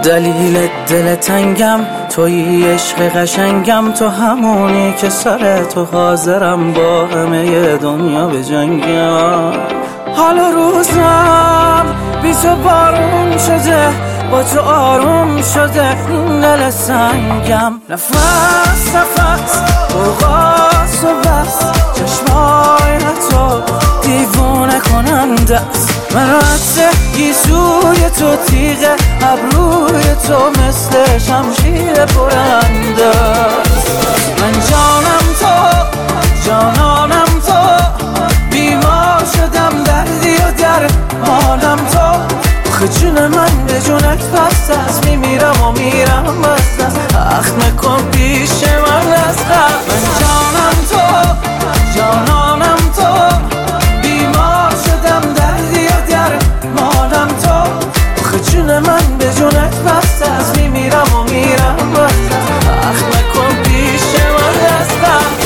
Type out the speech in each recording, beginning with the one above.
دلیل دل تنگم تویی، عشق قشنگم تو، همونی که سر تو حاضرم با همه دنیا بجنگم. حالا روزم بی تو بارون شده، با تو آروم شده این دل سنگم. نفس نفس برقاس و بس، چشمای تو دیوونه کننده است. من رد گیسوی تو، تیغ ابروی تو مثل شمشیر برنده است. من جانم تو، جانانم تو، بیمار شدم دردی و در مالم تو. آخه جون من به جونت بست است، میمیرم و میرم بست است. اخم نکن پیش من از قبل. من جانم تو، جانانم تو، بیمار شدم دردی و در مالم تو. آخه جون من به جونت بست است، میمیرم و میرم بست است. اخم نکن پیش من از قبل.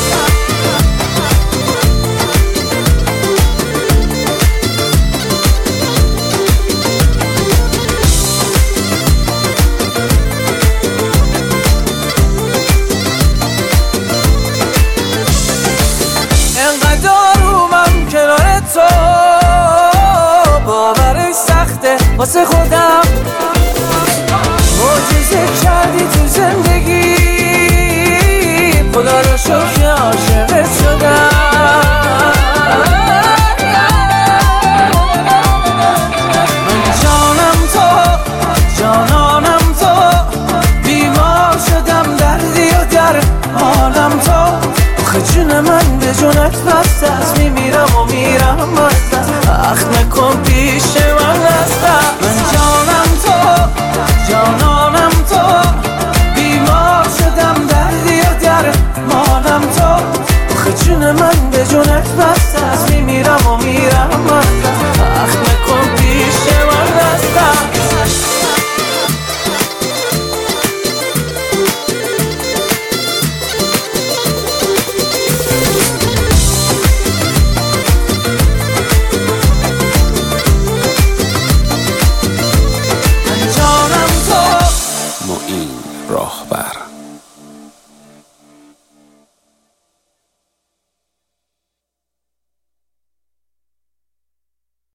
واسه خودم معجزه کردی تو زندگی، خدا رو شکر عاشقت شدم. من جانم تو، جانانم تو، بیمار شدم دردی و در حالم تو. آخه جون من به جونت بست است، میمیرم و میرم بست است. اخ نکن پیش من است. من جانم تو، جانانم تو، بیمار شدم دردی و در مالم تو. آخه جون من به جونت بست